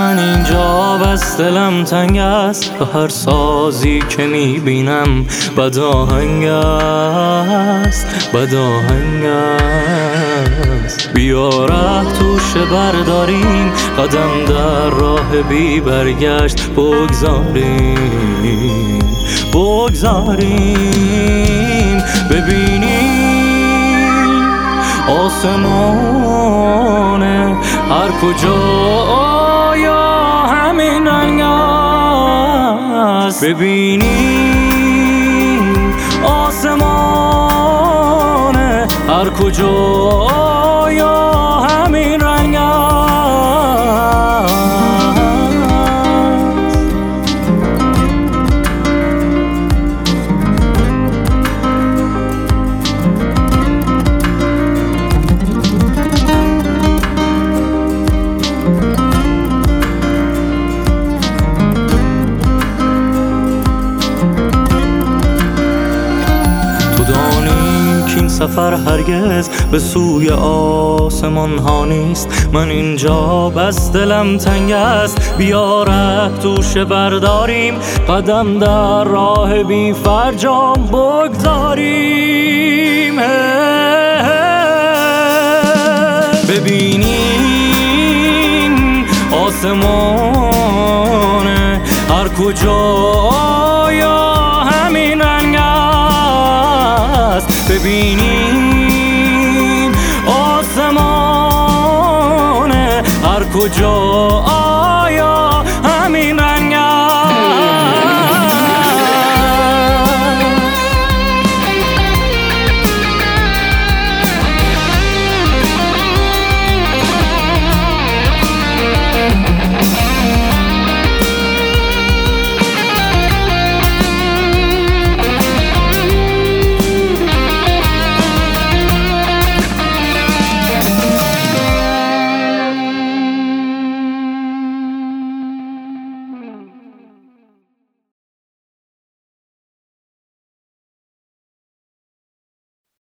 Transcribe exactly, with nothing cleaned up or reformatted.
من اینجا بس دلم تنگ است، به هر سازی که میبینم بد آهنگ است، بد آهنگ است. بیا ره توشه برداریم، قدم در راه بی برگشت بگذاریم، بگذاریم. ببینیم آسمان هر کجا آیا همین رنگ است. ببینیم آسمان هر کجا آیا همین رنگ است. این سفر هرگز به سوی آسمان ها نیست، من اینجا بس دلم تنگ است. بیا ره توشه برداریم، قدم در راه بی فرجام بگذاریم. ببینیم آسمان هر کجا آیا همین رنگ است. ببینیم آسمان هر کجا